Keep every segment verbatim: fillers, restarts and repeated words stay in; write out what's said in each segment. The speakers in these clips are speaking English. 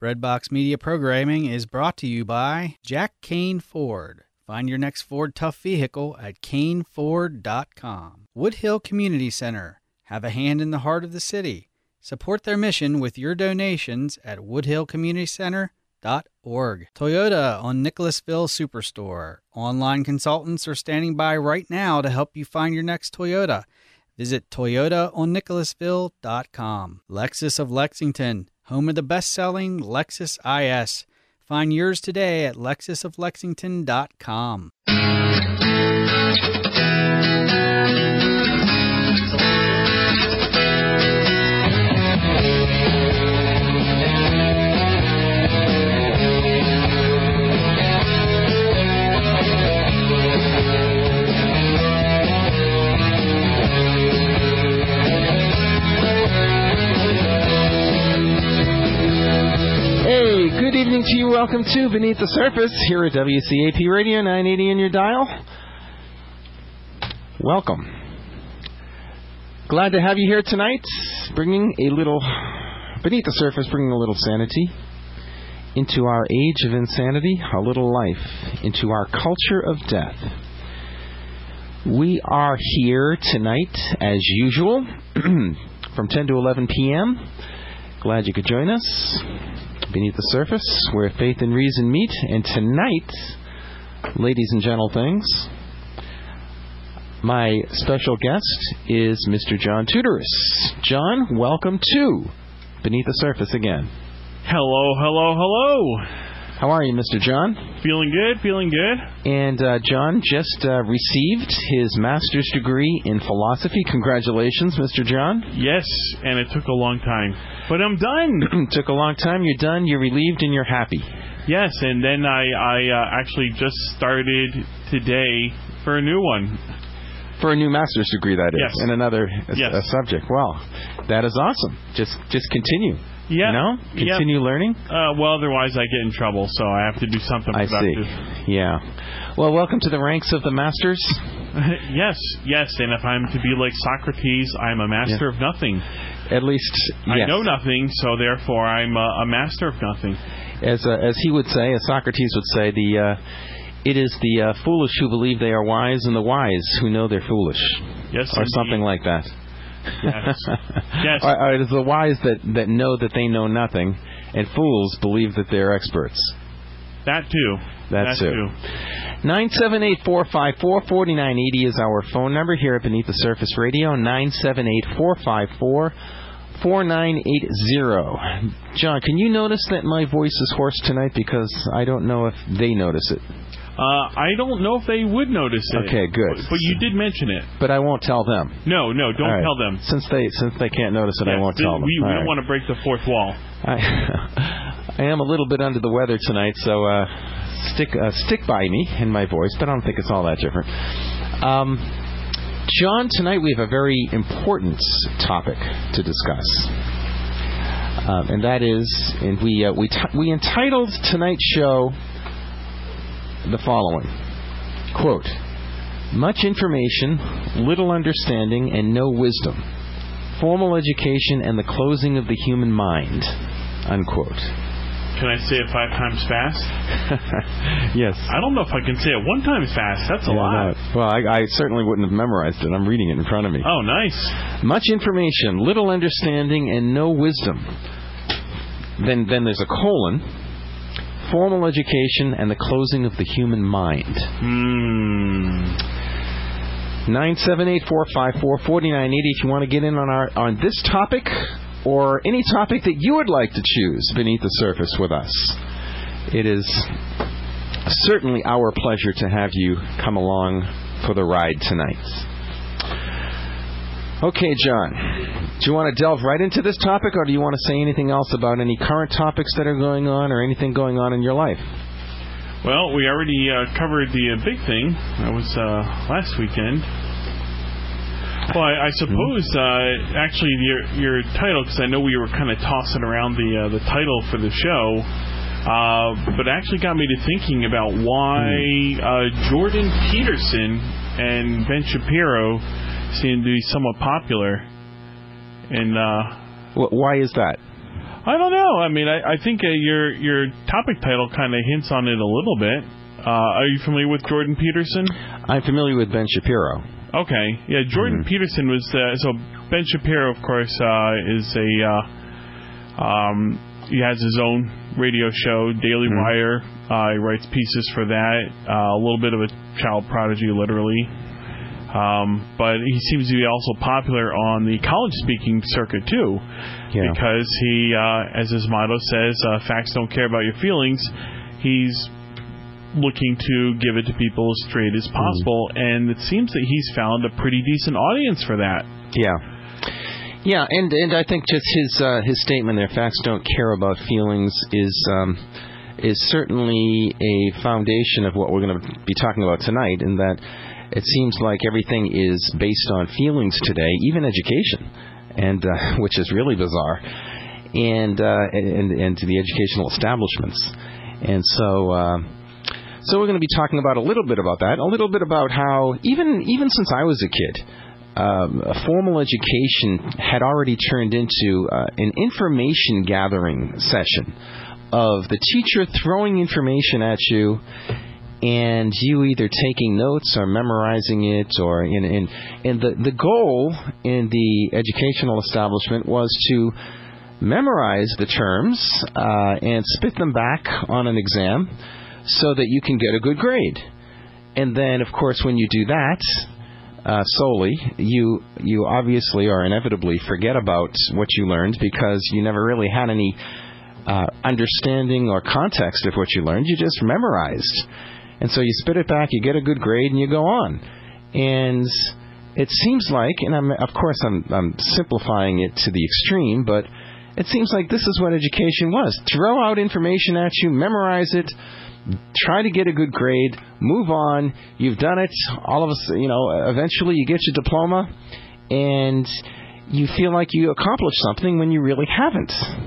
Redbox Media programming is brought to you by Jack Kane Ford. Find your next Ford Tough vehicle at Kane Ford dot com. Woodhill Community Center. Have a hand in the heart of the city. Support their mission with your donations at woodhill community center dot org. Toyota on Nicholasville Superstore. Online consultants are standing by right now to help you find your next Toyota. Visit toyota on nicholasville dot com. Lexus of Lexington, home of the best-selling Lexus I S. Find yours today at lexus of lexington dot com. Good evening to you. Welcome to Beneath the Surface here at W C A P Radio nine eighty in your dial. Welcome. Glad to have you here tonight, bringing a little Beneath the Surface, bringing a little sanity into our age of insanity, a little life into our culture of death. We are here tonight as usual from ten to eleven p.m. Glad you could join us. Beneath the Surface, where faith and reason meet. And tonight, ladies and gentle things, my special guest is Mister John Tudorus. John, welcome to Beneath the Surface again. Hello, hello, hello. How are you, Mister John? Feeling good, feeling good. And uh, John just uh, received his master's degree in philosophy. Congratulations, Mister John. Yes, and it took a long time. But I'm done. Took a long time. You're done. You're relieved, and you're happy. Yes, and then I, I uh, actually just started today for a new one. For a new master's degree, that is, yes. in another uh, yes. uh, subject. Wow, that is awesome. Just, just continue. Yeah. You know, continue yep. learning. Uh, well, otherwise I get in trouble, so I have to do something productive. I see. Yeah. Well, welcome to the ranks of the masters. yes, yes, and if I'm to be like Socrates, I'm a master yeah. of nothing. At least, I yes. know nothing, so therefore I'm a, a master of nothing. As uh, as he would say, as Socrates would say, the uh, it is the uh, foolish who believe they are wise, and the wise who know they're foolish. Yes, or indeed. something like that. Yes. yes. Or, or it is the wise that, that know that they know nothing, and fools believe that they're experts. That too. That, that too. too. nine seven eight, four five four, four nine eight zero is our phone number here at Beneath the Surface Radio. nine seven eight, four five four, four nine eight zero. John, can you notice that my voice is hoarse tonight? Because I don't know if they notice it. Uh, I don't know if they would notice it. Okay, good. But, but you did mention it. But I won't tell them. No, no, don't right. tell them. Since they since they can't notice it, yes, I won't tell them. We, we don't right. want to break the fourth wall. I, I am a little bit under the weather tonight, so uh, stick uh, stick by me in my voice, but I don't think it's all that different. Um, John, tonight we have a very important topic to discuss. Um, and that is, and we uh, we t- we entitled tonight's show the following, quote, much information, little understanding, and no wisdom. Formal education and the closing of the human mind, unquote. Can I say it five times fast? Yes. I don't know if I can say it one time fast. That's a yeah, lot. No. Well, I, I certainly wouldn't have memorized it. I'm reading it in front of me. Oh, nice. Much information, little understanding, and no wisdom. Then, then there's a colon. Formal education and the closing of the human mind. Hmm. nine seven eight, four five four, four nine eight zero if you want to get in on our on this topic or any topic that you would like to choose beneath the surface with us. It is certainly our pleasure to have you come along for the ride tonight. Okay, John, do you want to delve right into this topic, or do you want to say anything else about any current topics that are going on or anything going on in your life? Well, we already uh, covered the uh, big thing. That was uh, last weekend. Well, I, I suppose, uh, actually, your your title, because I know we were kind of tossing around the uh, the title for the show, uh, but it actually got me to thinking about why uh, Jordan Peterson and Ben Shapiro seem to be somewhat popular. And uh, why is that? I don't know. I mean, I, I think uh, your your topic title kind of hints on it a little bit. Uh, are you familiar with Jordan Peterson? I'm familiar with Ben Shapiro. Okay. Yeah, Jordan mm-hmm. Peterson was... Uh, so Ben Shapiro, of course, uh, is a... Uh, um, he has his own radio show, Daily mm-hmm. Wire. Uh, he writes pieces for that. Uh, a little bit of a child prodigy, literally. Um, but he seems to be also popular on the college speaking circuit, too. Yeah. Because he, uh, as his motto says, uh, facts don't care about your feelings. He's looking to give it to people as straight as possible, mm-hmm. and it seems that he's found a pretty decent audience for that. Yeah. Yeah, and, and I think just his uh, his statement there, facts don't care about feelings, is um, is certainly a foundation of what we're going to be talking about tonight, in that it seems like everything is based on feelings today, even education, and uh, which is really bizarre, and, uh, and and to the educational establishments. And so uh, so we're going to be talking about a little bit about that, a little bit about how even even since I was a kid, um, a formal education had already turned into uh, an information gathering session of the teacher throwing information at you, and you either taking notes or memorizing it, or in, in and the the goal in the educational establishment was to memorize the terms uh, and spit them back on an exam so that you can get a good grade. And then, of course, when you do that uh, solely, you you obviously or inevitably forget about what you learned, because you never really had any uh, understanding or context of what you learned. You just memorized. And so you spit it back, you get a good grade, and you go on. And it seems like, and I'm, of course I'm, I'm simplifying it to the extreme, but it seems like this is what education was. Throw out information at you, memorize it, try to get a good grade, move on. You've done it. All of us, you know, eventually you get your diploma, and you feel like you accomplished something when you really haven't.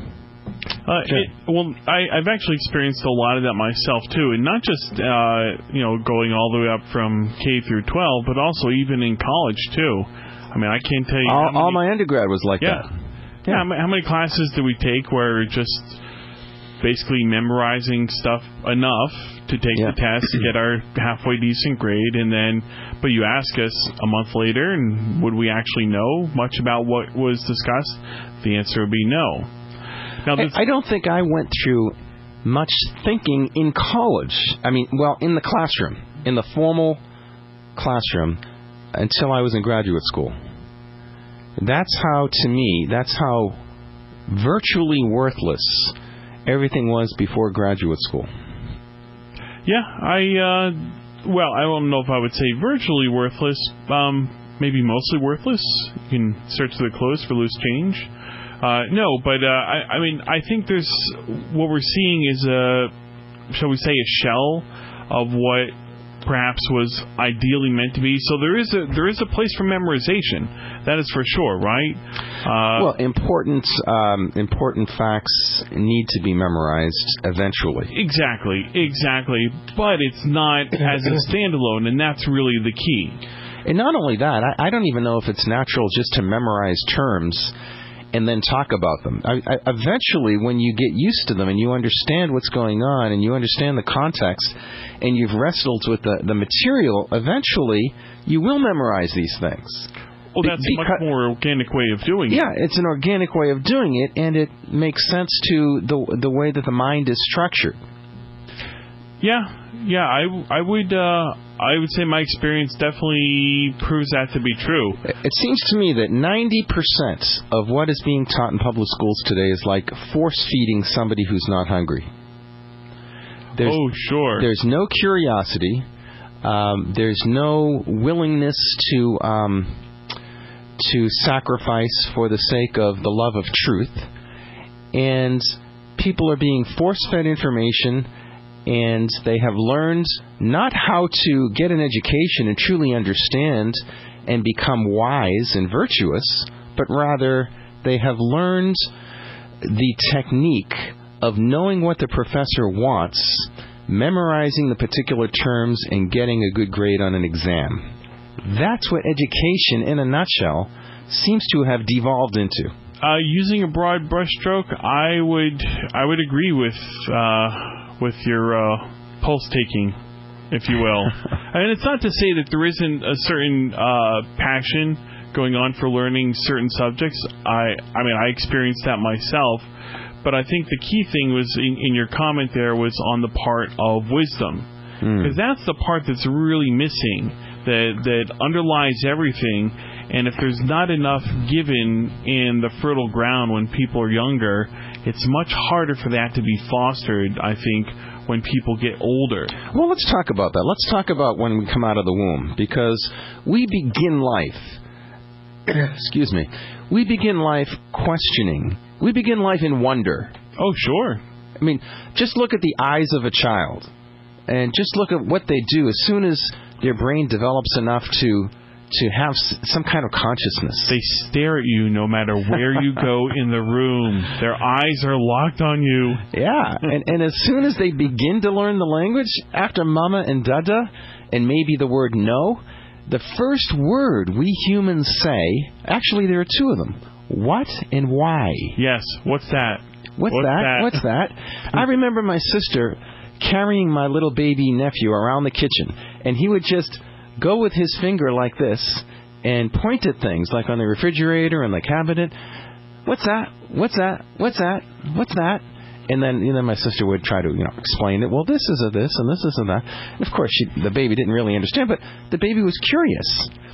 Uh, it, well, I, I've actually experienced a lot of that myself, too, and not just, uh, you know, going all the way up from K through twelve, but also even in college, too. I mean, I can't tell you... All, many, all my undergrad was like yeah. that. Yeah, yeah. How many classes did we take where just basically memorizing stuff enough to take yeah. the test, get our halfway decent grade, and then, but you ask us a month later, and would we actually know much about what was discussed? The answer would be no. Now, I, I don't think I went through much thinking in college. I mean, well, in the classroom, in the formal classroom, until I was in graduate school. That's how, to me, that's how virtually worthless everything was before graduate school. Yeah, I, uh, well, I don't know if I would say virtually worthless, um, maybe mostly worthless. You can search the clothes for loose change. Uh, no, but, uh, I, I mean, I think there's, what we're seeing is a, shall we say, a shell of what perhaps was ideally meant to be. So there is a there is a place for memorization. That is for sure, right? Uh, well, important um, important facts need to be memorized eventually. Exactly, exactly. But it's not as a standalone, and that's really the key. And not only that, I, I don't even know if it's natural just to memorize terms and then talk about them. I, I, eventually, when you get used to them and you understand what's going on and you understand the context and you've wrestled with the, the material, eventually you will memorize these things. Well, that's Be- a much more organic way of doing yeah, it. Yeah, it's an organic way of doing it, and it makes sense to the the way that the mind is structured. Yeah, yeah, I, I would uh, I would say my experience definitely proves that to be true. It seems to me that ninety percent of what is being taught in public schools today is like force-feeding somebody who's not hungry. There's, oh, sure. There's no curiosity. Um, there's no willingness to um, to sacrifice for the sake of the love of truth. And people are being force-fed information, and they have learned not how to get an education and truly understand and become wise and virtuous, but rather they have learned the technique of knowing what the professor wants, memorizing the particular terms, and getting a good grade on an exam. That's what education, in a nutshell, seems to have devolved into. Uh, using a broad brushstroke, I would I would agree with uh, with your uh, pulse taking, if you will. And it's not to say that there isn't a certain uh, passion going on for learning certain subjects. I I mean I experienced that myself, but I think the key thing was in, in your comment there was on the part of wisdom, because mm. that's the part that's really missing, that that underlies everything. And if there's not enough given in the fertile ground when people are younger, it's much harder for that to be fostered, I think, when people get older. Well, let's talk about that. Let's talk about when we come out of the womb, because we begin life, excuse me, we begin life questioning. We begin life in wonder. Oh, sure. I mean, just look at the eyes of a child, and just look at what they do as soon as their brain develops enough to... to have some kind of consciousness. They stare at you no matter where you go in the room. Their eyes are locked on you. Yeah, and, and as soon as they begin to learn the language, after mama and dada, and maybe the word no, the first word we humans say, actually there are two of them, what and why. Yes, what's that? What's, what's that? that? What's that? I remember my sister carrying my little baby nephew around the kitchen, and he would just... go with his finger like this and point at things like on the refrigerator and the cabinet. What's that? What's that? What's that? What's that? And then, you know, my sister would try to, you know, explain it. Well, this is a this and this is a that. And of course, she, the baby didn't really understand, but the baby was curious.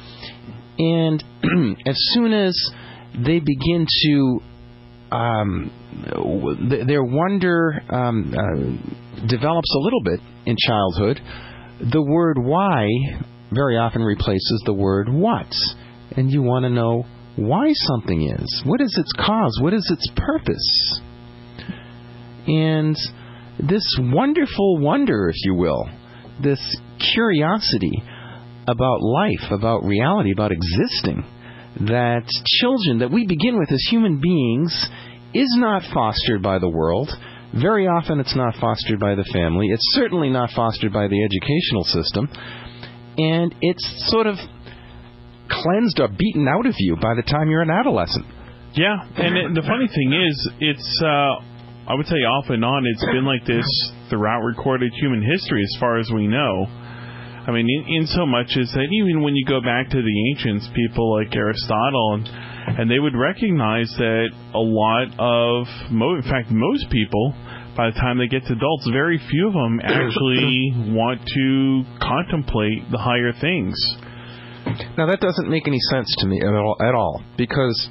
And as soon as they begin to, um, th- their wonder um, uh, develops a little bit in childhood, the word why very often replaces the word what. And you want to know why something is. What is its cause? What is its purpose? And this wonderful wonder, if you will, this curiosity about life, about reality, about existing, that children, that we begin with as human beings, is not fostered by the world. Very often it's not fostered by the family. It's certainly not fostered by the educational system. And it's sort of cleansed or beaten out of you by the time you're an adolescent. Yeah, and it, the funny thing is, it's, uh, I would say off and on, it's been like this throughout recorded human history as far as we know. I mean, in, in so much as that even when you go back to the ancients, people like Aristotle, and, and they would recognize that a lot of, mo- in fact, most people, by the time they get to adults, very few of them actually want to contemplate the higher things. Now, that doesn't make any sense to me at all, at all because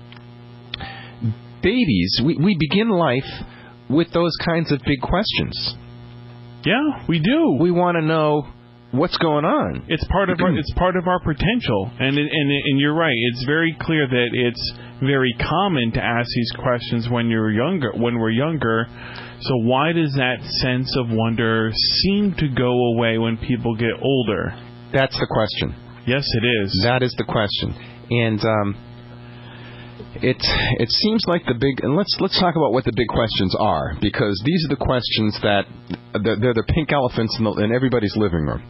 babies, we, we begin life with those kinds of big questions. Yeah, we do. We want to know what's going on. It's part of our it's part of our potential, and it, and and you're right. It's very clear that it's very common to ask these questions when you're younger. When we're younger, so why does that sense of wonder seem to go away when people get older? That's the question. Yes, it is. That is the question, and um, it it seems like the big. And let's let's talk about what the big questions are, because these are the questions that they're the pink elephants in, the, in everybody's living room.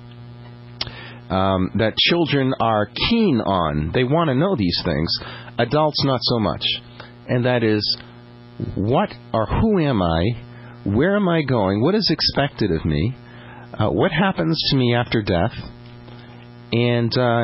Um, that children are keen on. They want to know these things. Adults, not so much. And that is, what or who am I? Where am I going? What is expected of me? Uh, what happens to me after death? And uh,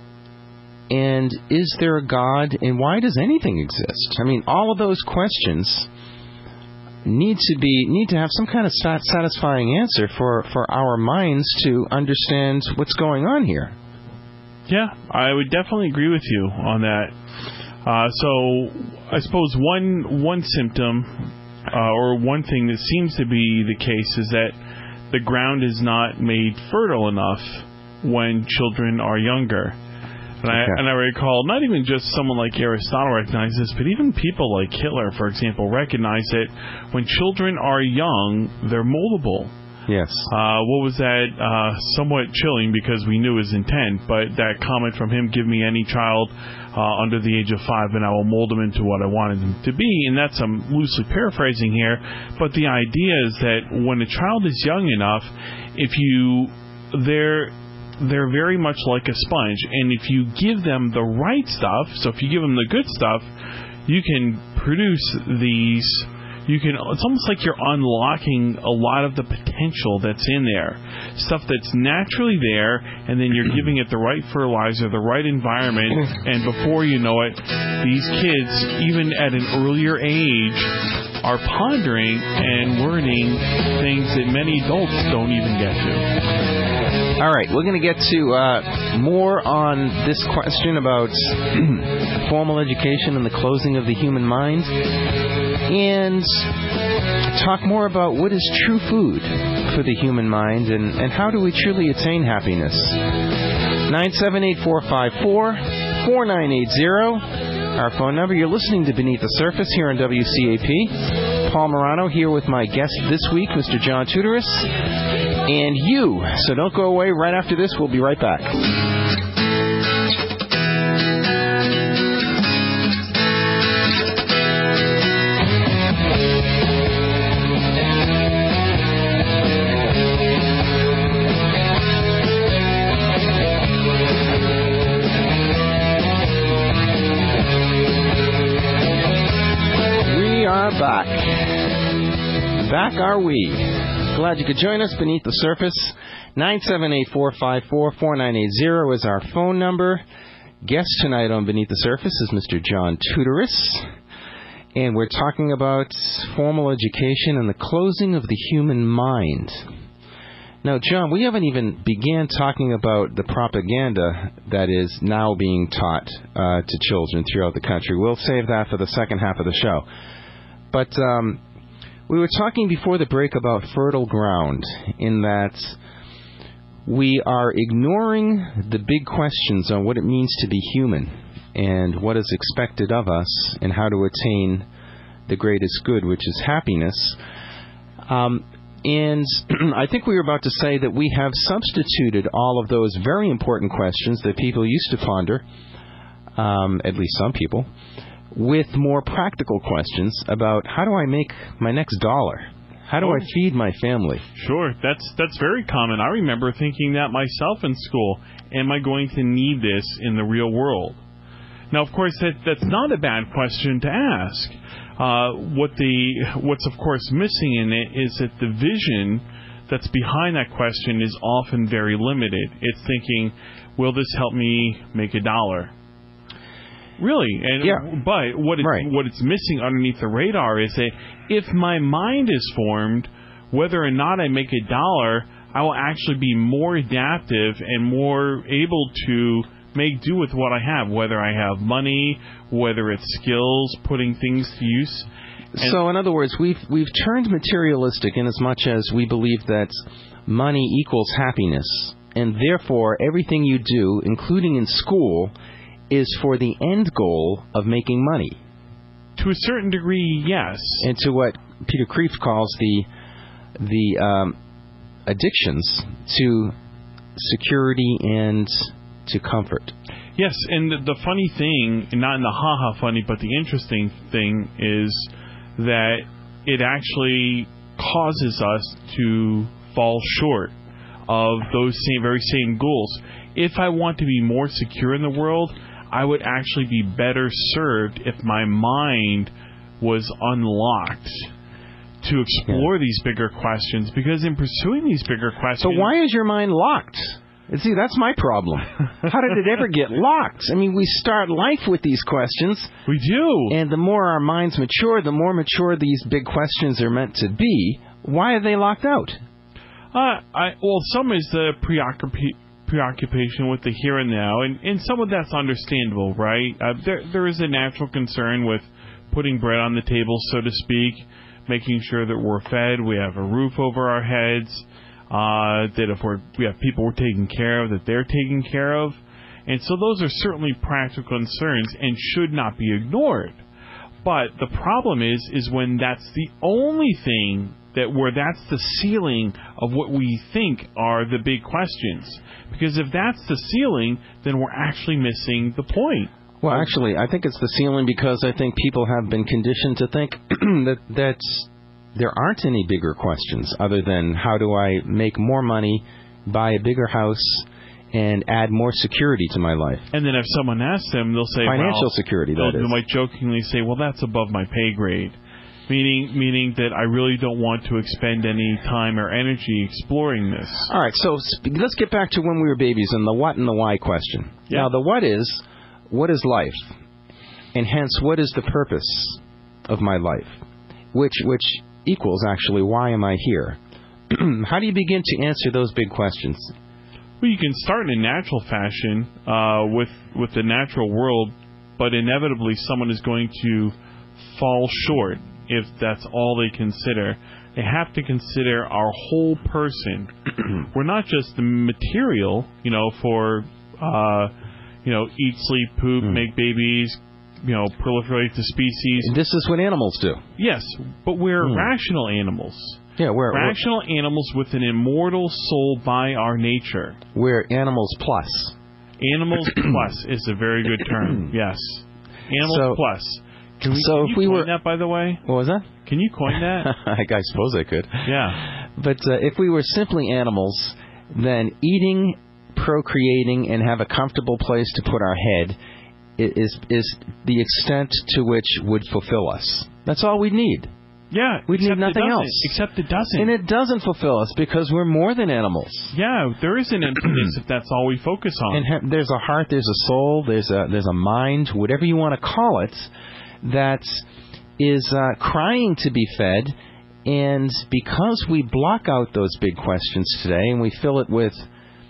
and is there a God? And why does anything exist? I mean, all of those questions need to be need to have some kind of satisfying answer for, for our minds to understand what's going on here. Yeah, I would definitely agree with you on that. Uh, so I suppose one one symptom uh, or one thing that seems to be the case is that the ground is not made fertile enough when children are younger. And I, and I recall not even just someone like Aristotle recognized this, but even people like Hitler, for example, recognize that when children are young, they're moldable. Yes. Uh, what was that? Uh, somewhat chilling because we knew his intent, but that comment from him, give me any child uh, under the age of five and I will mold them into what I wanted them to be. And that's, I'm loosely paraphrasing here, but the idea is that when a child is young enough, if you, they're, they're very much like a sponge, and if you give them the right stuff, so if you give them the good stuff, you can produce these. You can. It's almost like you're unlocking a lot of the potential that's in there, stuff that's naturally there, and then you're giving it the right fertilizer, the right environment, and before you know it, these kids, even at an earlier age, are pondering and learning things that many adults don't even get to. All right, we're going to get to uh, more on this question about formal education and the closing of the human mind, and talk more about what is true food for the human mind, and, and how do we truly attain happiness. nine seven eight, four five four, four nine eight zero, our phone number. You're listening to Beneath the Surface here on W C A P. Paul Morano here with my guest this week, Mister John Tudoris. And you. So don't go away. Right after this, we'll be right back. We are back. Back are we. Glad you could join us beneath the surface. nine seven eight, four five four, four nine eight zero is our phone number. Guest tonight on Beneath the Surface is Mister John Tudoris. And we're talking about formal education and the closing of the human mind. Now, John, we haven't even began talking about the propaganda that is now being taught uh, to children throughout the country. We'll save that for the second half of the show. But um, we were talking before the break about fertile ground, in that we are ignoring the big questions on what it means to be human and what is expected of us and how to attain the greatest good, which is happiness. Um, and I think we were about to say that we have substituted all of those very important questions that people used to ponder, um, at least some people, with more practical questions about how do I make my next dollar? How do I feed my family? Sure, that's that's very common. I remember thinking that myself in school. Am I going to need this in the real world? Now, of course, that that's not a bad question to ask. Uh, what the what's of course missing in it is that the vision that's behind that question is often very limited. It's thinking, will this help me make a dollar? Really, and yeah. but what it, right. what it's missing underneath the radar is that if my mind is formed, whether or not I make a dollar, I will actually be more adaptive and more able to make do with what I have, whether I have money, whether it's skills, putting things to use. And so, in other words, we've we've turned materialistic in as much as we believe that money equals happiness, and therefore everything you do, including in school, is for the end goal of making money. To a certain degree, yes. And to what Peter Kreeft calls the the um, addictions to security and to comfort. Yes, and the, the funny thing, not in the ha-ha funny, but the interesting thing is that it actually causes us to fall short of those same very same goals. If I want to be more secure in the world, I would actually be better served if my mind was unlocked to explore yeah. these bigger questions, because in pursuing these bigger questions... So why is your mind locked? See, that's my problem. How did it ever get locked? I mean, we start life with these questions. We do. And the more our minds mature, the more mature these big questions are meant to be. Why are they locked out? Uh, I, well, some is the preoccupation. preoccupation with the here and now, and, and some of that's understandable, right? Uh, there there is a natural concern with putting bread on the table, so to speak, making sure that we're fed, we have a roof over our heads, uh, that if we're, we have people we're taking care of, that they're taken care of. And so those are certainly practical concerns and should not be ignored. But the problem is, is when that's the only thing that where that's the ceiling of what we think are the big questions. Because if that's the ceiling, then we're actually missing the point. Well, actually, I think it's the ceiling because I think people have been conditioned to think that that there aren't any bigger questions other than how do I make more money, buy a bigger house, and add more security to my life. And then if someone asks them, they'll say financial well, security. They'll, That is. they might jokingly say, "Well, that's above my pay grade," meaning meaning that I really don't want to expend any time or energy exploring this. All right, so let's get back to when we were babies and the what and the why question. Yeah. Now, the what is, what is life? And hence, what is the purpose of my life? Which which equals, actually, why am I here? How do you begin to answer those big questions? Well, you can start in a natural fashion uh, with with the natural world, but inevitably someone is going to fall short if that's all they consider. They have to consider our whole person. We're not just the material, you know, for, uh, you know, eat, sleep, poop, mm. make babies, you know, proliferate the species. This is what animals do. Yes, but we're mm. rational animals. Yeah, we're rational we're, animals with an immortal soul by our nature. We're animals plus. Animals plus is a very good term. Yes, animals so, plus. Can we, so can if you we coin were that, by the way? What was that? Can you coin that? I, I suppose I could. Yeah. But uh, if we were simply animals, then eating, procreating, and have a comfortable place to put our head is is the extent to which would fulfill us. That's all we need. Yeah, we need nothing else. Except it doesn't. And it doesn't fulfill us because we're more than animals. Yeah, there is an emptiness if that's all we focus on. And ha- there's a heart, there's a soul, there's a there's a mind, whatever you want to call it, that is uh, crying to be fed. And because we block out those big questions today and we fill it with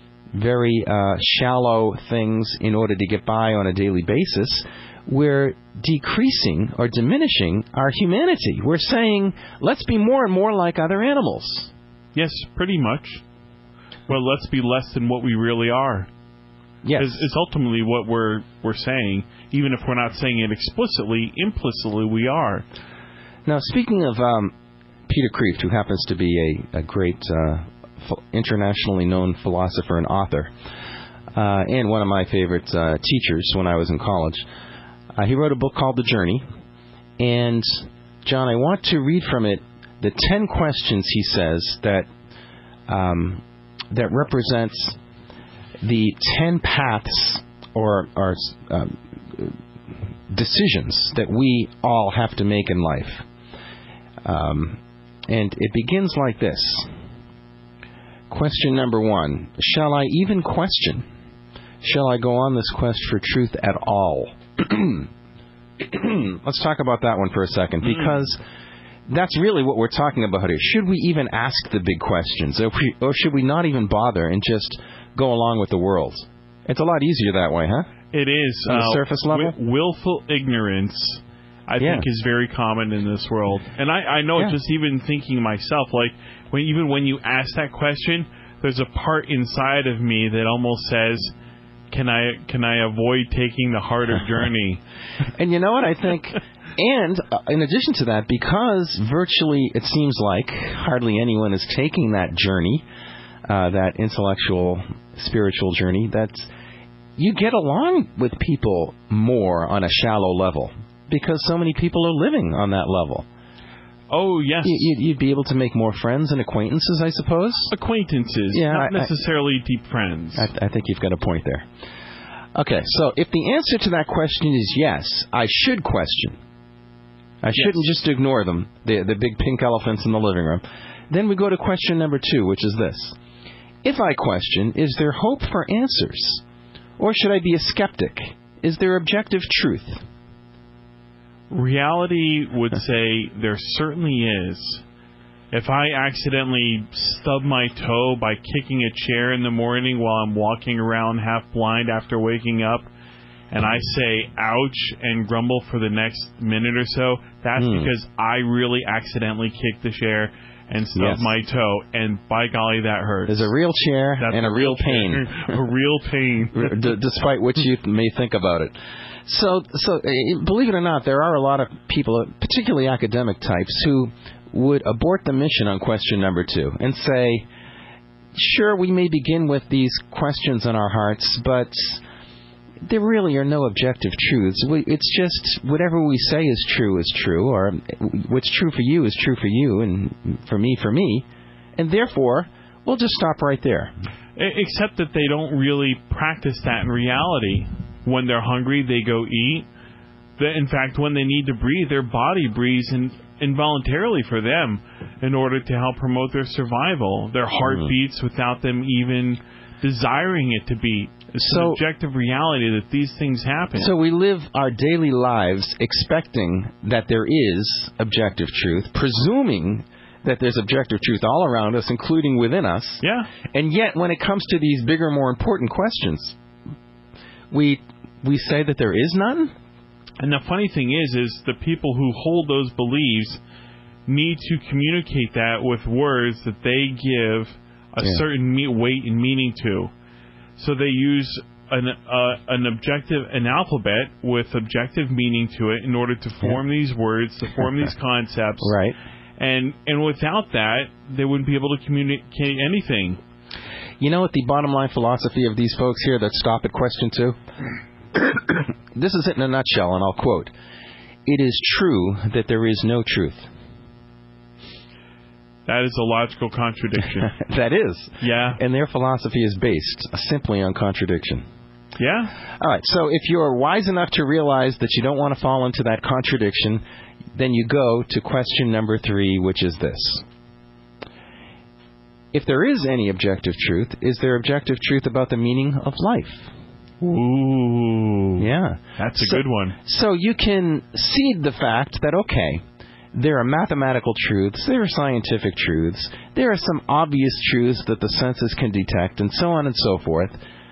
very uh, shallow things in order to get by on a daily basis, we're decreasing or diminishing our humanity. We're saying, let's be more and more like other animals. Yes, pretty much. Well, let's be less than what we really are. Yes. It's, it's ultimately what we're we're saying. Even if we're not saying it explicitly, implicitly we are. Now, speaking of um, Peter Kreeft, who happens to be a, a great uh, ph- internationally known philosopher and author, uh, and one of my favorite uh, teachers when I was in college, Uh, he wrote a book called The Journey, and, John, I want to read from it the ten questions, he says, that um, that represents the ten paths or, or uh, decisions that we all have to make in life. Um, and it begins like this. Question number one, shall I even question? Shall I go on this quest for truth at all? Let's talk about that one for a second, because that's really what we're talking about here. Should we even ask the big questions, or, we, or should we not even bother and just go along with the world? It's a lot easier that way, huh? It is. On uh, the surface level? Wi- willful ignorance, I yeah. think, is very common in this world. And I, I know, yeah. just even thinking myself, like, when even when you ask that question, there's a part inside of me that almost says, Can I can I avoid taking the harder journey? And you know what I think? And uh, in addition to that, because virtually it seems like hardly anyone is taking that journey, uh, that intellectual, spiritual journey, that you get along with people more on a shallow level because so many people are living on that level. Oh, yes. You, you'd be able to make more friends and acquaintances, I suppose? Acquaintances, yeah, not I, necessarily I, deep friends. I, I think you've got a point there. Okay, so if the answer to that question is yes, I should question. I shouldn't yes. just ignore them, the, the big pink elephants in the living room. Then we go to question number two, which is this. If I question, is there hope for answers? Or should I be a skeptic? Is there objective truth? Reality would say there certainly is. If I accidentally stub my toe by kicking a chair in the morning while I'm walking around half blind after waking up, and I say ouch and grumble for the next minute or so, that's mm. because I really accidentally kicked the chair and stubbed yes. my toe, and by golly, that hurts. There's a real chair that's and a real pain. a real pain. D- despite what you may think about it. So, so believe it or not, there are a lot of people, particularly academic types, who would abort the mission on question number two and say, sure, we may begin with these questions in our hearts, but there really are no objective truths. We, it's just whatever we say is true is true, or what's true for you is true for you, and for me, for me. And therefore, We'll just stop right there. Except that they don't really practice that in reality. When they're hungry, they go eat. In fact, when they need to breathe, their body breathes in, involuntarily for them in order to help promote their survival. Their heart mm. beats without them even desiring it to beat. It's so, an objective reality that these things happen. So we live our daily lives expecting that there is objective truth, presuming that there's objective truth all around us, including within us. Yeah. And yet, when it comes to these bigger, more important questions, we we say that there is none? And the funny thing is, is the people who hold those beliefs need to communicate that with words that they give a yeah. certain me- weight and meaning to. So they use an uh, an objective, an alphabet with objective meaning to it in order to form yeah. these words, to form these concepts. Right. And and without that, they wouldn't be able to communicate anything. You know what the bottom line philosophy of these folks here that stop at question two? This is it in a nutshell, and I'll quote. It is true that there is no truth. That is a logical contradiction. That is. Yeah. And their philosophy is based simply on contradiction. Yeah. All right, so if you're wise enough to realize that you don't want to fall into that contradiction, then you go to question number three, which is this. If there is any objective truth, is there objective truth about the meaning of life? Ooh. Yeah. That's a so, good one. So you can cede the fact that, okay, there are mathematical truths, there are scientific truths, there are some obvious truths that the senses can detect, and so on and so forth.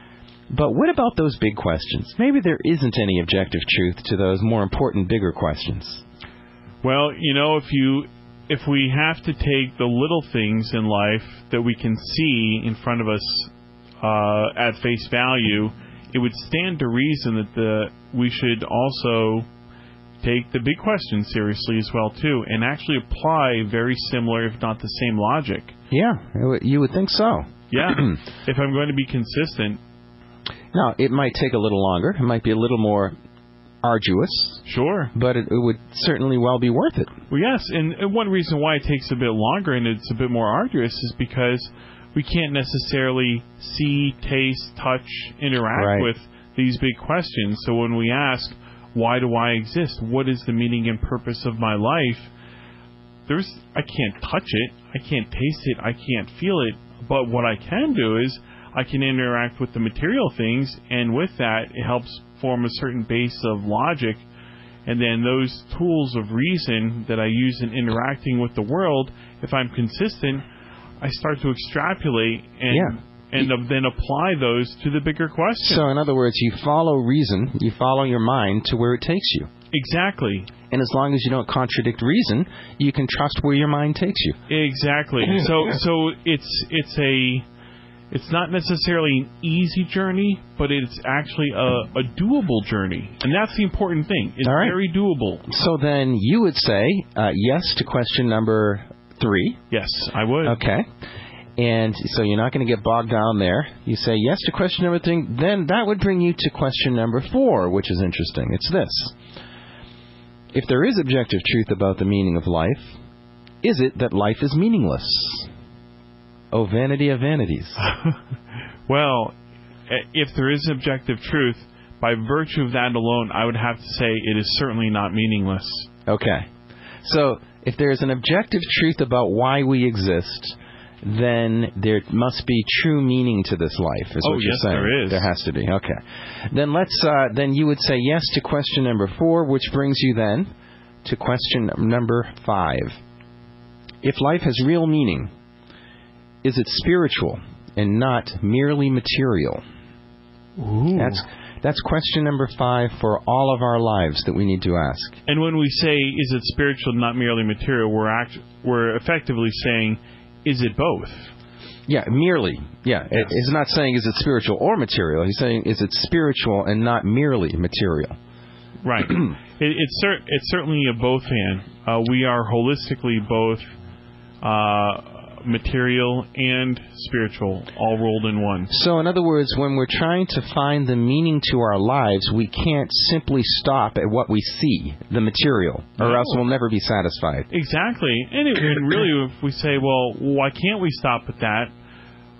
But what about those big questions? Maybe there isn't any objective truth to those more important, bigger questions. Well, you know, if you if we have to take the little things in life that we can see in front of us uh, at face value, it would stand to reason that the we should also take the big questions seriously as well, too, and actually apply very similar, if not the same logic. Yeah, you would think so. Yeah, if I'm going to be consistent. Now, it might take a little longer. It might be a little more arduous. Sure. But it, it would certainly well be worth it. Well, yes, and, and one reason why it takes a bit longer and it's a bit more arduous is because we can't necessarily see, taste, touch, interact right. with these big questions. So when we ask, why do I exist? What is the meaning and purpose of my life? There's, I can't touch it. I can't taste it. I can't feel it. But what I can do is I can interact with the material things, and with that, it helps form a certain base of logic. And then those tools of reason that I use in interacting with the world, if I'm consistent, I start to extrapolate and yeah. and then apply those to the bigger question. So, in other words, you follow reason, you follow your mind to where it takes you. Exactly. And as long as you don't contradict reason, you can trust where your mind takes you. Exactly. So, so it's it's a it's not necessarily an easy journey, but it's actually a, a doable journey, and that's the important thing. It's All right. very doable. So then you would say uh, yes to question number three. Yes, I would. Okay. And so you're not going to get bogged down there. You say yes to question number three. Then that would bring you to question number four, which is interesting. It's this. If there is objective truth about the meaning of life, is it that life is meaningless? Oh, vanity of vanities. Well, if there is objective truth, by virtue of that alone, I would have to say it is certainly not meaningless. Okay. So if there is an objective truth about why we exist, then there must be true meaning to this life, is oh, what you're yes, saying. there is. There has to be. Okay. Then let's. Uh, then you would say yes to question number four, which brings you then to question number five. If life has real meaning, is it spiritual and not merely material? Ooh. That's that's question number five for all of our lives that we need to ask. And when we say, is it spiritual, not merely material, we're act- we're effectively saying, is it both? Yeah, merely. Yeah, yes. it, he's not saying is it spiritual or material. He's saying is it spiritual and not merely material. Right. it, it's, cer- it's certainly a both and. Uh, we are holistically both uh, material and spiritual, all rolled in one. So, in other words, when we're trying to find the meaning to our lives, we can't simply stop at what we see, the material, or no. else we'll never be satisfied. Exactly. And, it, and really, if we say, well, why can't we stop at that?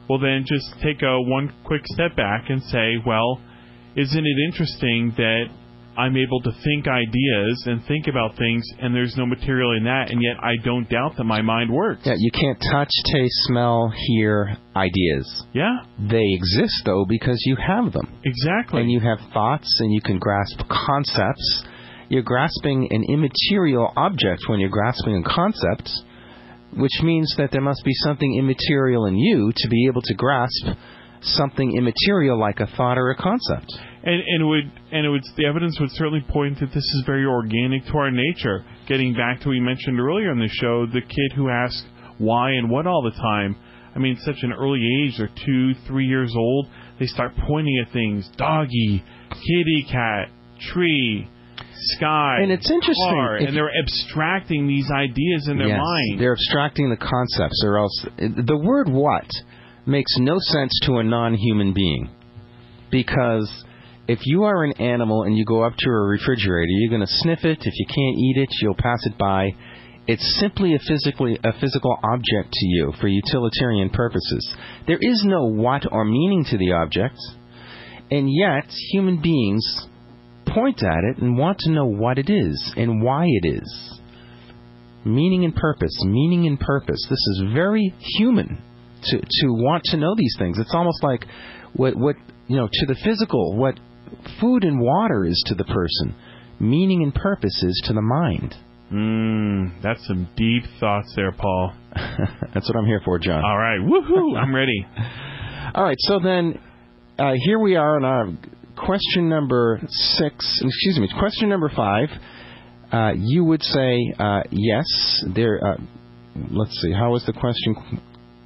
well, then just take a one quick step back and say, well, isn't it interesting that I'm able to think ideas and think about things, and there's no material in that, and yet I don't doubt that my mind works. Yeah, you can't touch, taste, smell, hear ideas. Yeah. They exist, though, because you have them. Exactly. And you have thoughts, and you can grasp concepts. You're grasping an immaterial object when you're grasping a concept, which means that there must be something immaterial in you to be able to grasp something immaterial like a thought or a concept. And, and it would and it would the evidence would certainly point that this is very organic to our nature. Getting back to what we mentioned earlier in the show, the kid who asks why and what all the time. I mean, such an early age, they're two, three years old. They start pointing at things: doggy, kitty cat, tree, sky, and it's interesting, car, and they're abstracting these ideas in their yes, mind. They're abstracting the concepts, or else the word "what" makes no sense to a non-human being, because if you are an animal and you go up to a refrigerator, you're going to sniff it. If you can't eat it, you'll pass it by. It's simply a physically a physical object to you for utilitarian purposes. There is no what or meaning to the object, and yet human beings point at it and want to know what it is and why it is. Meaning and purpose, meaning and purpose. This is very human to to want to know these things. It's almost like what what you know to the physical, what food and water is to the person, meaning and purpose is to the mind. Mmm, that's some deep thoughts there, Paul. That's what I'm here for, John. All right, woohoo! I'm ready. All right, so then uh, here we are on our question number six. Excuse me, question number five. Uh, you would say uh, yes. There. Uh, let's see. How was the question?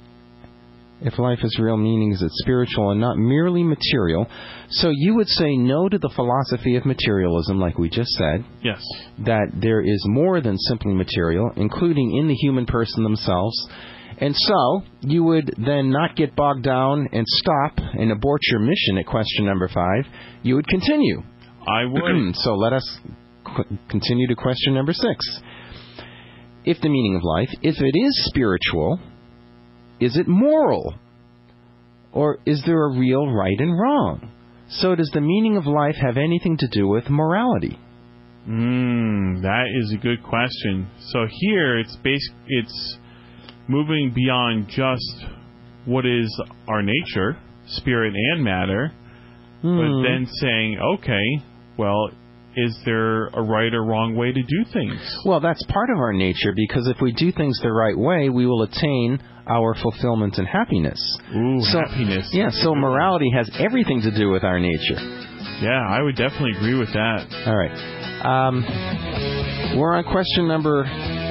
If life is real, meaning is it spiritual and not merely material? So you would say no to the philosophy of materialism, like we just said. Yes. That there is more than simply material, including in the human person themselves. And so you would then not get bogged down and stop and abort your mission at question number five. You would continue. I would. So let us qu- continue to question number six. If the meaning of life, if it is spiritual, is it moral? Or is there a real right and wrong? So does the meaning of life have anything to do with morality? Mm, that is a good question. So here it's basic, it's moving beyond just what is our nature, spirit and matter, Hmm. but then saying, okay, well, is there a right or wrong way to do things? Well, that's part of our nature, because if we do things the right way, we will attain our fulfillment and happiness. Ooh, so, happiness. Yeah, so morality has everything to do with our nature. Yeah, I would definitely agree with that. All right. Um, we're on question number...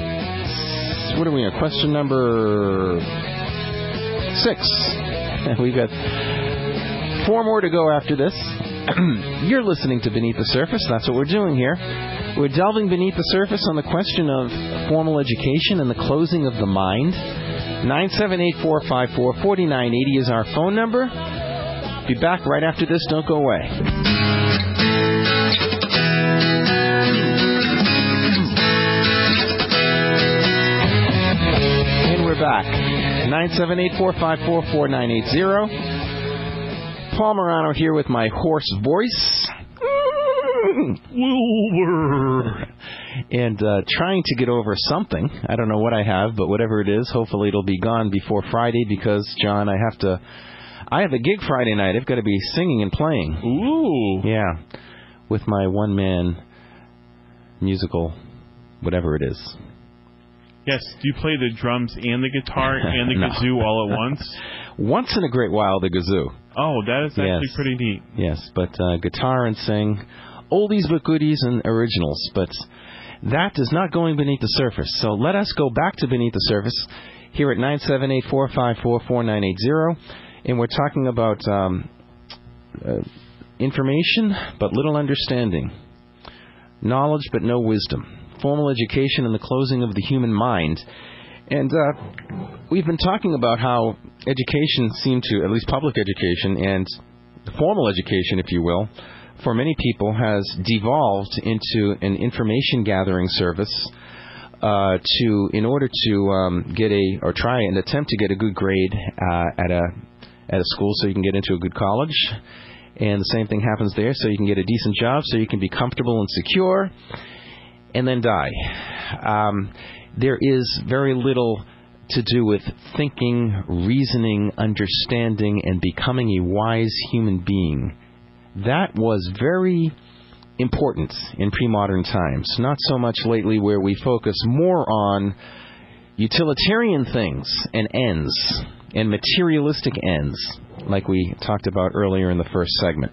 What are we on? Question number six. We've got four more to go after this. You're listening to Beneath the Surface. That's what we're doing here. We're delving beneath the surface on the question of formal education and the closing of the mind. nine seven eight, four five four, four nine eight zero is our phone number. Be back right after this. Don't go away. And we're back. nine seven eight, four five four, four nine eight zero. Paul Morano here with my hoarse voice. And uh, trying to get over something. I don't know what I have, but whatever it is, hopefully it'll be gone before Friday, because, John, I have to... I have a gig Friday night. I've got to be singing and playing. Ooh. Yeah. With my one-man musical, whatever it is. Yes. Do you play the drums and the guitar and the No. kazoo all at once? Once in a great while, the kazoo. Oh, that is actually Yes. pretty neat. Yes, but uh, guitar and sing, oldies but goodies and originals. But that is not going beneath the surface. So let us go back to beneath the surface here at nine seven eight, four five four, four nine eight zero. And we're talking about um, uh, information but little understanding, knowledge but no wisdom, formal education and the closing of the human mind. And uh, we've been talking about how education seemed to, at least public education and formal education, if you will, for many people has devolved into an information gathering service uh, to, in order to um, get a, or try and attempt to get a good grade uh, at a at a school so you can get into a good college. And the same thing happens there, so you can get a decent job, so you can be comfortable and secure, and then die. Um, there is very little to do with thinking, reasoning, understanding, and becoming a wise human being. That was very important in pre-modern times. Not so much lately, where we focus more on utilitarian things and ends and materialistic ends, like we talked about earlier in the first segment.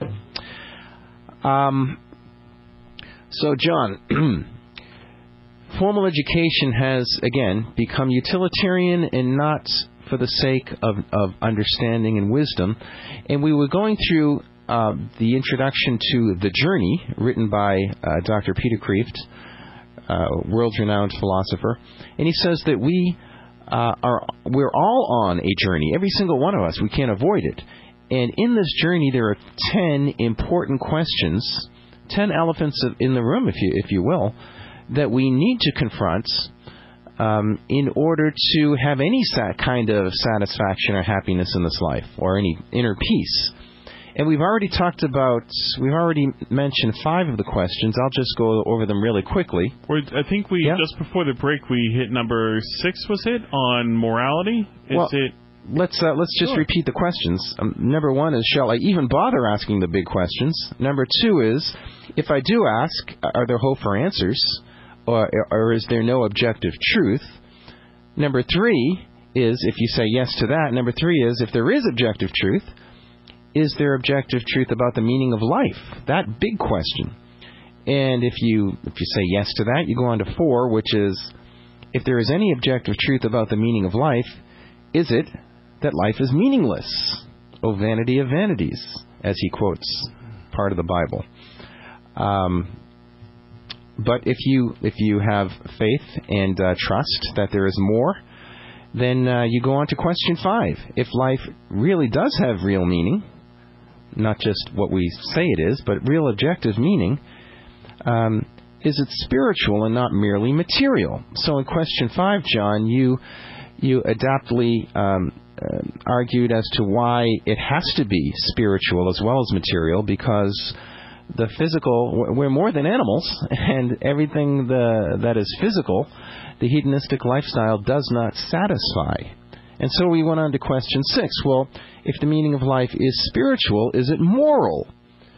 Um, so, John, formal education has, again, become utilitarian and not for the sake of, of understanding and wisdom. And we were going through uh, the introduction to The Journey, written by uh, Doctor Peter Kreeft, uh, world-renowned philosopher. And he says that we uh, are we're all on a journey, every single one of us. We can't avoid it. And in this journey, there are ten important questions, ten elephants in the room, if you if you will, that we need to confront um, in order to have any sat- kind of satisfaction or happiness in this life, or any inner peace. And we've already talked about, we've already mentioned five of the questions. I'll just go over them really quickly. We're, I think we, yeah. just before the break, we hit number six, was it, on morality? Is well, it... Let's uh, let's just sure. repeat the questions. Um, number one is, shall I even bother asking the big questions? Number two is, if I do ask, are there hope for answers? Or, or is there no objective truth? Number three is, if you say yes to that, number three is, if there is objective truth, is there objective truth about the meaning of life? That big question. And if you if you say yes to that, you go on to four, which is, if there is any objective truth about the meaning of life, is it that life is meaningless? O vanity of vanities, as he quotes part of the Bible. Um, but if you if you have faith and uh, trust that there is more, then uh, you go on to question five. If life really does have real meaning, not just what we say it is, but real objective meaning, um, is it spiritual and not merely material? So in question five, John, you you adaptly um, uh, argued as to why it has to be spiritual as well as material, because the physical, we're more than animals, and everything the, that is physical, the hedonistic lifestyle does not satisfy. And so we went on to question six. Well, if the meaning of life is spiritual, is it moral?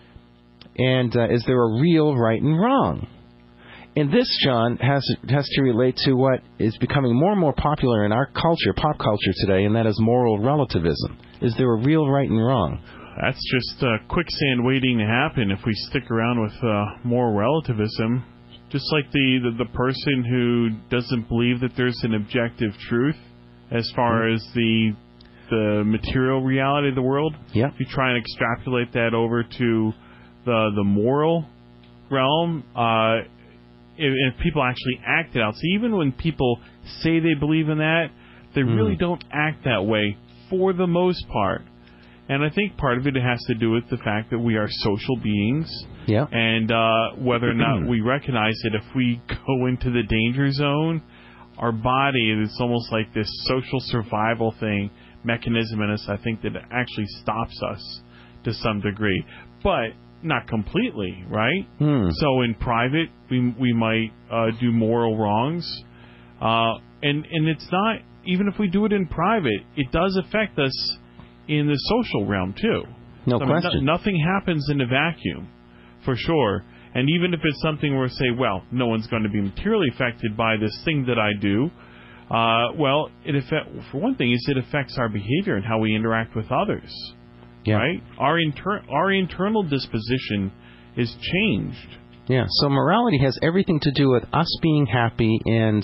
And uh, is there a real right and wrong? And this, John, has has to relate to what is becoming more and more popular in our culture, pop culture today, and that is moral relativism. Is there a real right and wrong? That's just uh, quicksand waiting to happen if we stick around with uh, moral relativism. Just like the, the, the person who doesn't believe that there's an objective truth as far mm-hmm. as the the material reality of the world. Yeah. If you try and extrapolate that over to the the moral realm, uh, if, if people actually act it out. So even when people say they believe in that, they mm. really don't act that way for the most part. And I think part of it has to do with the fact that we are social beings. Yeah. And uh, whether or not we recognize that if we go into the danger zone, our body, it's almost like this social survival thing, mechanism in us, I think that it actually stops us to some degree. But not completely, right? Hmm. So in private, we we might uh, do moral wrongs. Uh, and, and it's not, even if we do it in private, it does affect us in the social realm, too. No so, question. I mean, no, nothing happens in a vacuum, for sure. And even if it's something where we say, well, no one's going to be materially affected by this thing that I do, uh, well, it affect, for one thing, is it affects our behavior and how we interact with others. Yeah. Right? Our, inter- our internal disposition is changed. Yeah, so morality has everything to do with us being happy and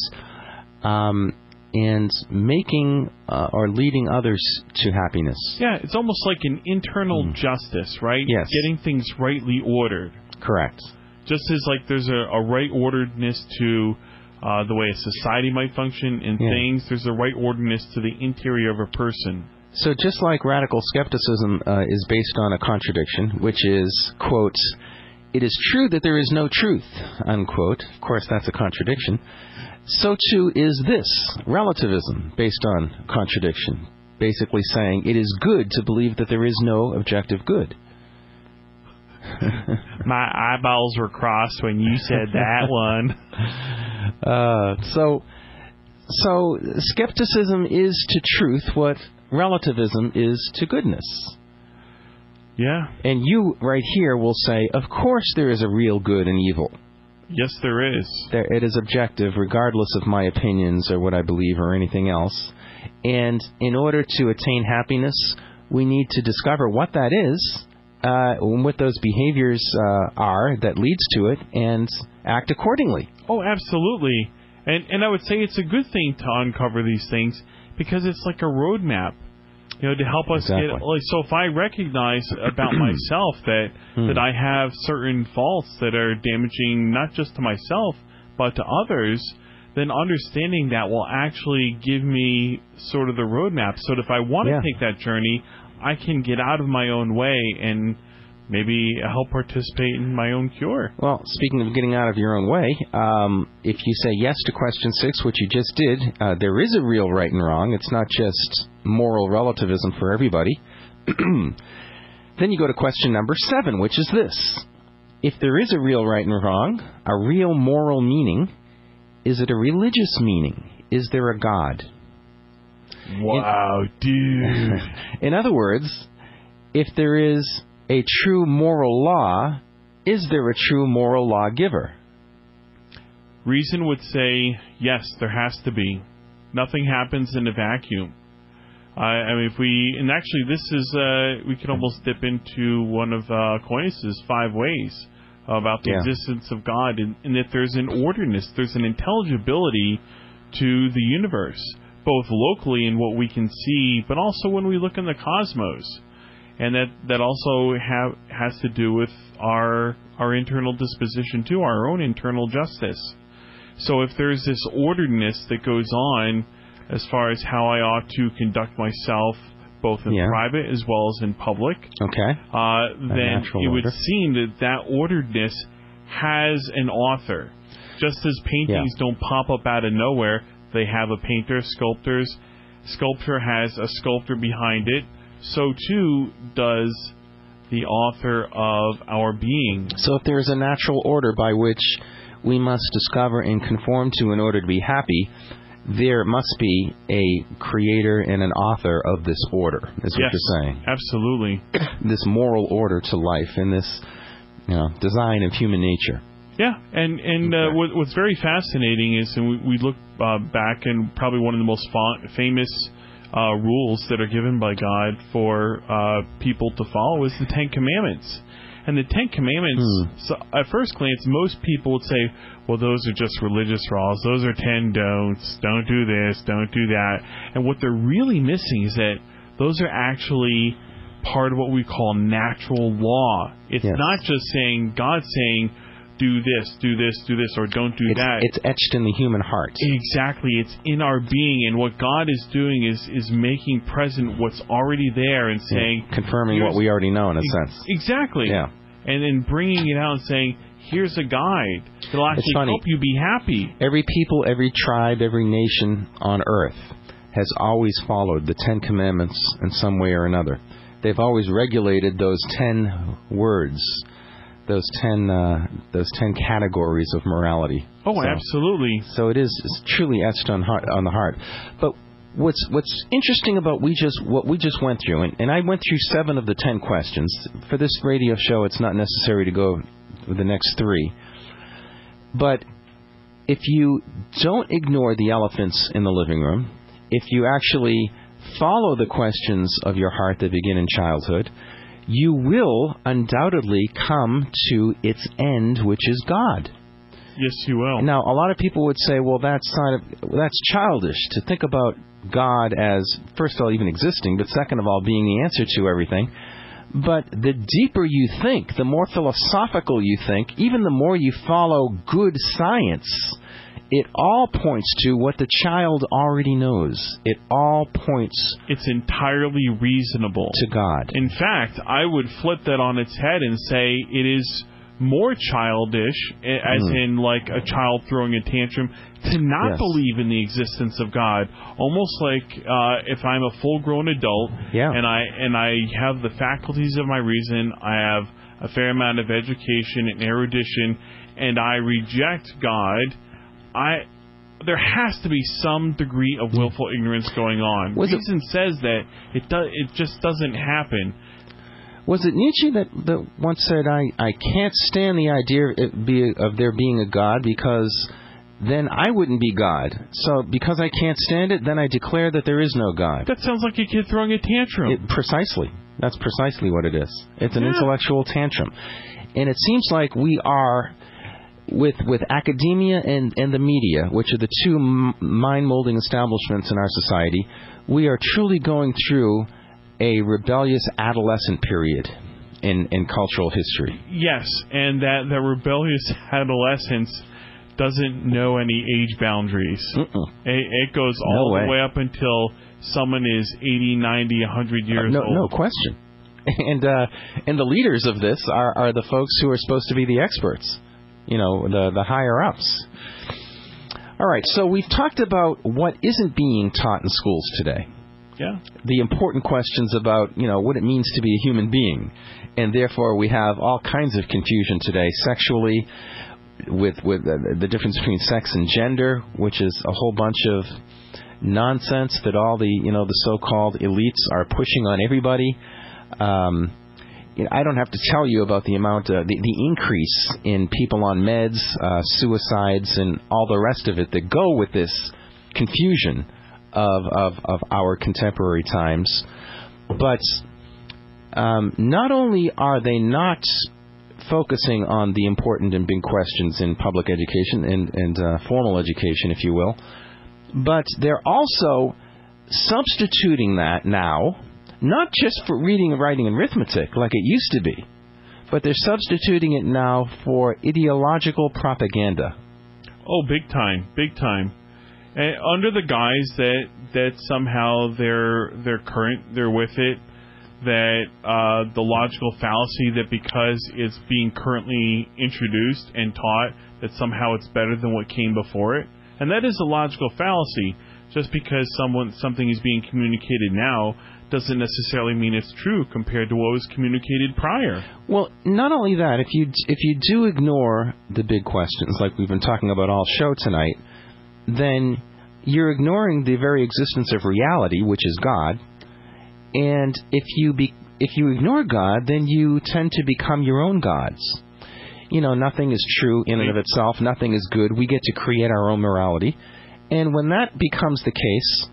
um, and making uh, or leading others to happiness. Yeah, it's almost like an internal mm. justice, right? Yes. Getting things rightly ordered. Correct. Just as like there's a, a right orderedness to uh, the way a society might function in yeah. things, there's a right orderedness to the interior of a person. So just like radical skepticism uh, is based on a contradiction, which is, quote, it is true that there is no truth, unquote. Of course, that's a contradiction. So too is this, relativism, based on contradiction. basically saying it is good to believe that there is no objective good. My eyeballs were crossed when you said that one. Uh, so, so skepticism is to truth what relativism is to goodness. Yeah. And you, right here, will say, of course there is a real good and evil. Yes, there is. There, it is objective, regardless of my opinions or what I believe or anything else. And in order to attain happiness, we need to discover what that is, uh, what those behaviors uh, are that leads to it, and act accordingly. Oh, absolutely. And and I would say it's a good thing to uncover these things because it's like a roadmap, you know, to help us Exactly. get. Like, so if I recognize about myself that Hmm. that I have certain faults that are damaging not just to myself but to others, then understanding that will actually give me sort of the roadmap. So that if I want to Yeah. take that journey, I can get out of my own way and maybe help participate in my own cure. Well, speaking of getting out of your own way, um, if you say yes to question six, which you just did, uh, there is a real right and wrong. It's not just moral relativism for everybody. Then you go to question number seven, which is this. If there is a real right and wrong, a real moral meaning, is it a religious meaning? Is there a God? Wow, dude. In other words, if there is a true moral law, is there a true moral lawgiver? Reason would say, yes, there has to be. Nothing happens in a vacuum. I, I mean, if we, and actually this is, uh, we could almost dip into one of uh, Aquinas' five ways about the Yeah. existence of God, and, and that there's an orderness, there's an intelligibility to the universe, both locally in what we can see, but also when we look in the cosmos. And that, that also have, has to do with our our internal disposition too, our own internal justice. So if there's this orderedness that goes on as far as how I ought to conduct myself, both in Yeah. private as well as in public, Okay. uh, then natural it would order. seem that that orderedness has an author. Just as paintings Yeah. don't pop up out of nowhere, they have a painter, sculptors. Sculpture has a sculptor behind it. So too does the author of our being. So if there is a natural order by which we must discover and conform to in order to be happy, there must be a creator and an author of this order, is what Yes, you're saying. absolutely. This moral order to life and this, you know, design of human nature. Yeah, and and uh, Okay. what, what's very fascinating is, and we, we look uh, back, and probably one of the most fa- famous uh, rules that are given by God for uh, people to follow is the Ten Commandments. And the Ten Commandments, Hmm. so at first glance, most people would say, well, those are just religious laws. Those are ten don'ts. Don't do this. Don't do that. And what they're really missing is that those are actually part of what we call natural law. It's Yes. not just saying, God saying, do this, do this, do this, or don't do It's, that. it's etched in the human heart. Exactly. It's in our being, and what God is doing is is making present what's already there and saying, Confirming what here's- we already know in a Ex- sense. Exactly. Yeah. And then bringing it out and saying, here's a guide that'll actually funny. help you be happy. Every people, every tribe, every nation on earth has always followed the Ten Commandments in some way or another. They've always regulated those ten words, those ten, uh, those ten categories of morality. Oh, So- absolutely. So it is it's truly etched on heart, on the heart. But what's what's interesting about we just what we just went through, and, and I went through seven of the ten questions. For this radio show, it's not necessary to go with the next three. But if you don't ignore the elephants in the living room, if you actually follow the questions of your heart that begin in childhood, you will undoubtedly come to its end, which is God. Yes, you will. Now, a lot of people would say, well, that's not a, that's childish to think about God as, first of all, even existing, but second of all, being the answer to everything. But the deeper you think, the more philosophical you think, even the more you follow good science, it all points to what the child already knows. It all points It's entirely reasonable. to God. In fact, I would flip that on its head and say it is more childish, as mm. in like a child throwing a tantrum, to not yes. believe in the existence of God. Almost like uh, if I'm a full-grown adult yeah. and I and I have the faculties of my reason, I have a fair amount of education and erudition, and I reject God, I there has to be some degree of willful ignorance going on. Was Reason it, says that it does. It just doesn't happen. Was it Nietzsche that, that once said, I, I can't stand the idea of, it be, of there being a God because then I wouldn't be God. So because I can't stand it, then I declare that there is no God. That sounds like a kid throwing a tantrum. It, precisely. That's precisely what it is. It's an yeah. intellectual tantrum. And it seems like we are, with with academia and, and the media, which are the two m- mind-molding establishments in our society, we are truly going through a rebellious adolescent period in, in cultural history. Yes, and that the rebellious adolescence doesn't know any age boundaries. It, it goes all no the way. way up until someone is eighty, ninety, one hundred years uh, no, old. No question. And uh, and the leaders of this are, are the folks who are supposed to be the experts, you know, the, the higher-ups. All right, so we've talked about what isn't being taught in schools today. Yeah. The important questions about, you know, what it means to be a human being. And therefore we have all kinds of confusion today sexually, with with uh, the difference between sex and gender, which is a whole bunch of nonsense that all the, you know, the so-called elites are pushing on everybody. Um, you know, I don't have to tell you about the amount, uh, the, the increase in people on meds, uh, suicides, and all the rest of it that go with this confusion Of, of, of our contemporary times. But um, not only are they not focusing on the important and big questions in public education and, and uh, formal education, if you will, but they're also substituting that now, not just for reading, writing, and arithmetic like it used to be, but they're substituting it now for ideological propaganda. Oh, big time, big time. And under the guise that, that somehow they're they're current, they're with it, that uh, the logical fallacy that because it's being currently introduced and taught, that somehow it's better than what came before it. And that is a logical fallacy. Just because someone something is being communicated now doesn't necessarily mean it's true compared to what was communicated prior. Well, not only that, if you if you do ignore the big questions like we've been talking about all show tonight, then you're ignoring the very existence of reality, which is God. And if you be, if you ignore God, then you tend to become your own gods. You know, nothing is true in and of itself. Nothing is good. We get to create our own morality. And when that becomes the case,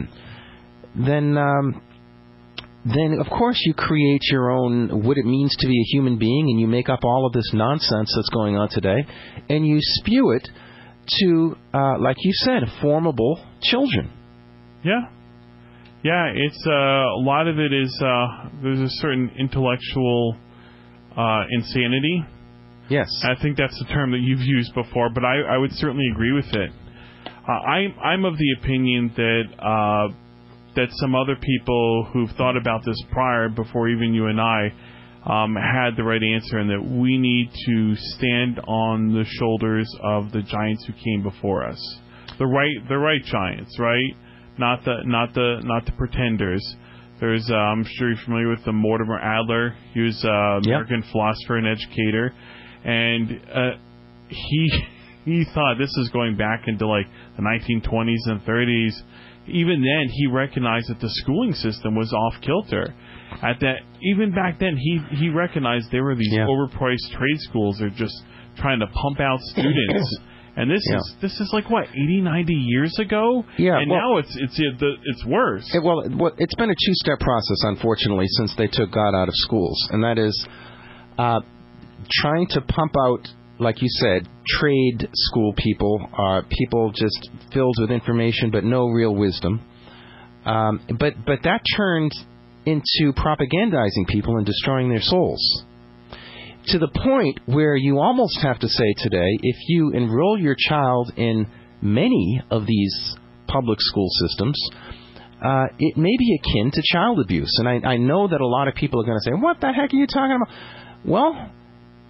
then, um, then of course you create your own, what it means to be a human being, and you make up all of this nonsense that's going on today, and you spew it to, uh, like you said, formable children. Yeah. Yeah, it's uh, a lot of it is, uh, there's a certain intellectual uh, insanity. Yes. I think that's the term that you've used before, but I, I would certainly agree with it. Uh, I'm, I'm of the opinion that uh, that some other people who've thought about this prior, before even you and I, Um, had the right answer, and that we need to stand on the shoulders of the giants who came before us, the right, the right giants, right? Not the, not the, not the pretenders. There's, uh, I'm sure you're familiar with the Mortimer Adler. He was an American yep. philosopher and educator, and uh, he he thought, this is going back into like the nineteen twenties and thirties. Even then, he recognized that the schooling system was off kilter. At that, even back then, he, he recognized there were these yeah. overpriced trade schools that are just trying to pump out students. And this yeah. is this is like what, eighty, ninety years ago? Yeah. And well, now it's it's it's worse. It, well, it's been a two-step process, unfortunately, since they took God out of schools, and that is uh, trying to pump out, like you said, trade school people, uh, people just filled with information but no real wisdom. Um, but but that turned into propagandizing people and destroying their souls, to the point where you almost have to say today, if you enroll your child in many of these public school systems, uh, it may be akin to child abuse. And I, I know that a lot of people are going to say, what the heck are you talking about? Well,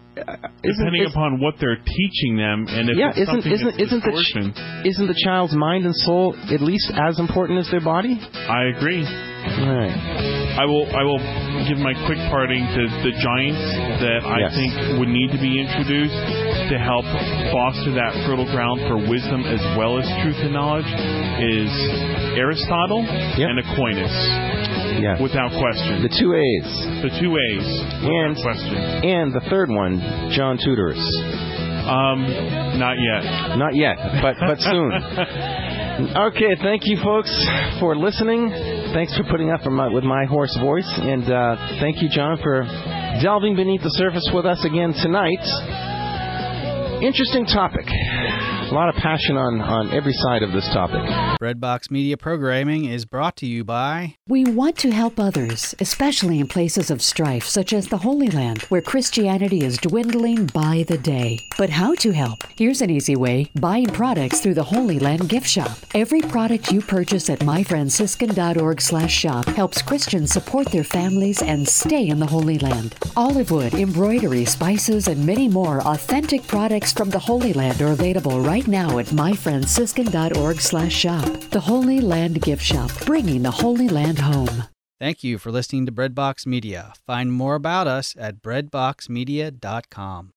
depending isn't, upon what they're teaching them, and if yeah, it's isn't something isn't that's isn't the distortion. ch- isn't the child's mind and soul at least as important as their body? I agree. All right. I will I will give my quick parting to the giants that I Yes. think would need to be introduced to help foster that fertile ground for wisdom as well as truth and knowledge is Aristotle Yep. and Aquinas, Yeah. without question. The two A's. The two A's, without And- question. And the third one, John Tudorus. Um, not yet. Not yet, but but soon. Okay, thank you, folks, for listening. Thanks for putting up with my, with my hoarse voice, and uh, thank you, John, for delving beneath the surface with us again tonight. Interesting topic. A lot of passion on, on every side of this topic. Breadbox Media programming is brought to you by... We want to help others, especially in places of strife, such as the Holy Land, where Christianity is dwindling by the day. But how to help? Here's an easy way. Buying products through the Holy Land gift shop. Every product you purchase at my franciscan dot org slash shop helps Christians support their families and stay in the Holy Land. Olive wood, embroidery, spices, and many more authentic products from the Holy Land are available right now at my franciscan dot org slash shop. The Holy Land gift shop, bringing the Holy Land home. Thank you for listening to Breadbox Media. Find more about us at breadbox media dot com.